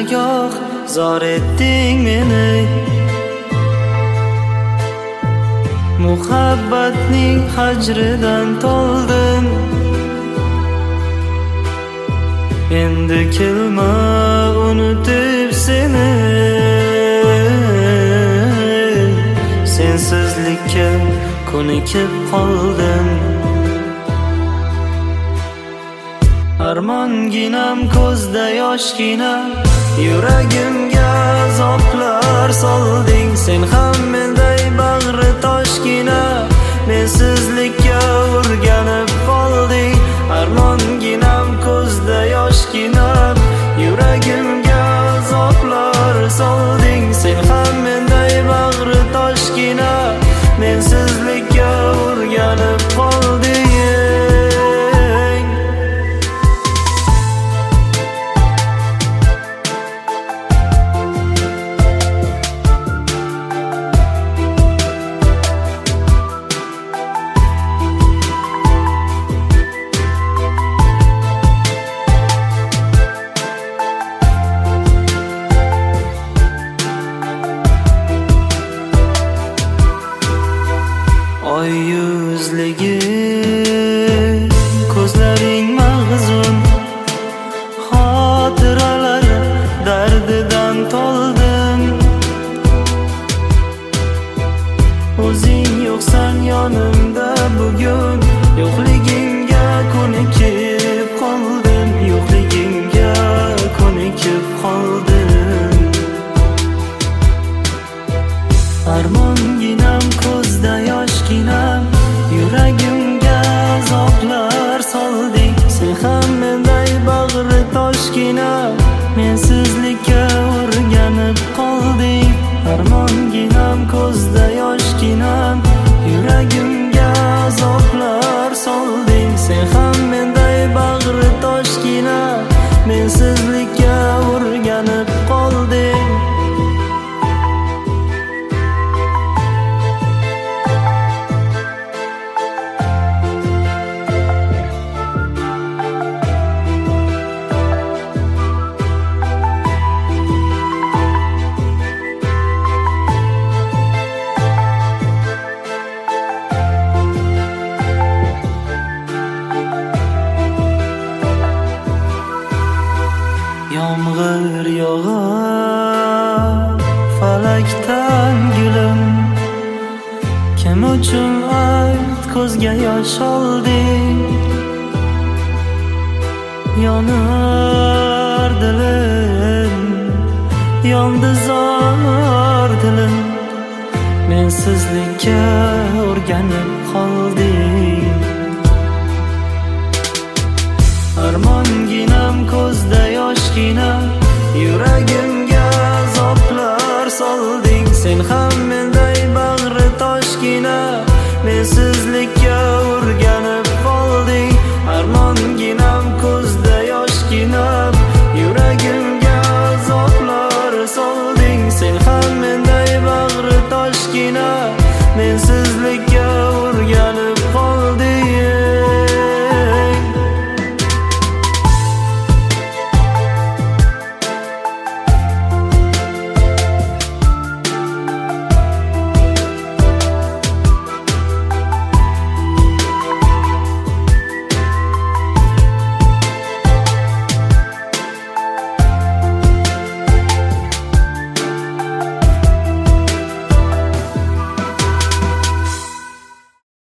goh zor etding meni. Muhabbatning hajridan to'ldim. Endi kelma unutib seni. Sensizlikka ko'nikib qoldim. Armonginam ko'zda yoshgina, yuragimga azoblar solding. Sen ham menday bag'ri toshgina, mensizlikka o'rganib qolding. Armonginam ko'zda yoshgina, yuragimga azoblar solding. Sen ham menday bag'ri toshgina, mensizlikka o'rganib qolding. Oy yuzligi ko'zlaring mahzun, xotiralar dardidan to'ldim. O'zing yo'qsan yonimda bugun, yo'qligingga ko'nikib qoldim. Yo'qligingga ko'nikib qoldim. Armonginam ko'zda yoshginam, yuragimga azoblar solding. Sen ham menday bag'ri toshgina, mensizlikka o'rganib qolding. Armonginam ko'zda yoshginam, yuragimga azoblar solding. Sen ham menday bag'ri toshgina, mensizlikka o'rganib qolding. Yomg'ir yog'ar falakdan gulim, kim uchun ayt ko'zga yosh olding. Yonar dilim, yondi zor dilim, mensizlikka o'rganib qolding. Armonginam ko'zda yoshgina, yuragimga azoblar solding. Sen ham menday bag'ri toshgina, mensizlikka o'rganib qolding. Armonginam ko'zda yoshgina, yuragimga azoblar solding. Sen ham menday bag'ri toshgina, mensiz